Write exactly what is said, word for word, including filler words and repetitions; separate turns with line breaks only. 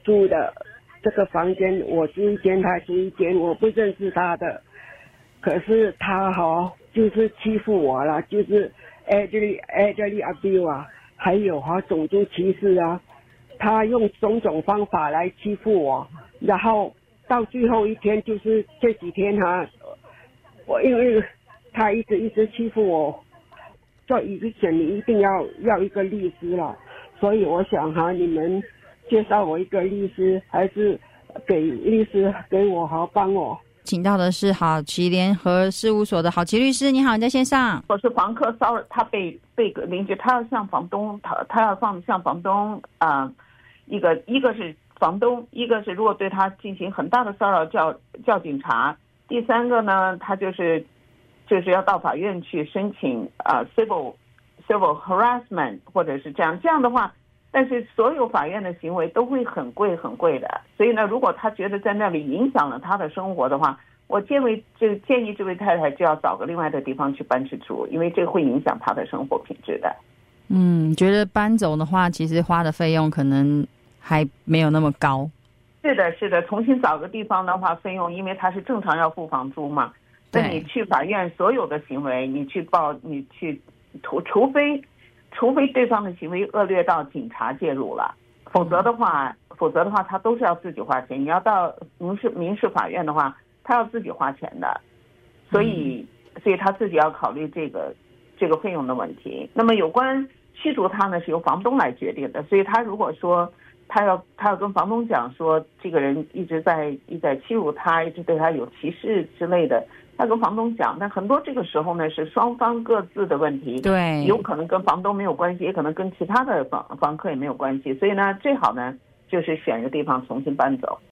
住的这个房间，我住一间，他住一间，我不认识他的，可是他哈、哦、就是欺负我了，就是 elderly elderly abuse 啊，还有哈、啊、种族歧视啊，他用种种方法来欺负我，然后到最后一天就是这几天哈、啊，我因为他一直一直欺负我，就以前你一定要要一个律师了，所以我想哈、啊，你们介绍我一个律师，还是给律师给我好帮我。
请到的是好奇联合事务所的好奇律师，你好，你在线上。
我是房客骚扰，他被被邻居，他要向房东，他他要向向房东啊、呃，一个一个是房东，一个是如果对他进行很大的骚扰叫叫警察，第三个呢，他就是就是要到法院去申请啊、呃、civil civil harassment 或者是这样这样的话。但是所有法院的行为都会很贵很贵的，所以呢，如果他觉得在那里影响了他的生活的话，我建议就建议这位太太就要找个另外的地方去搬去住，因为这个会影响他的生活品质的。
嗯，觉得搬走的话，其实花的费用可能还没有那么高。
是的，是的，重新找个地方的话，费用因为他是正常要付房租嘛，那你去法院所有的行为，你去报，你去除除非。除非对方的行为恶劣到警察介入了，否则的话，否则的话，他都是要自己花钱。你要到民事民事法院的话，他要自己花钱的，所以，所以他自己要考虑这个这个费用的问题。那么有关驱逐他呢，是由房东来决定的。所以他如果说他要他要跟房东讲说，这个人一直在一直在欺辱他，一直对他有歧视之类的。他跟房东讲，但很多这个时候呢是双方各自的问题，
对，
有可能跟房东没有关系，也可能跟其他的房房客也没有关系，所以呢，最好呢就是选一个地方重新搬走。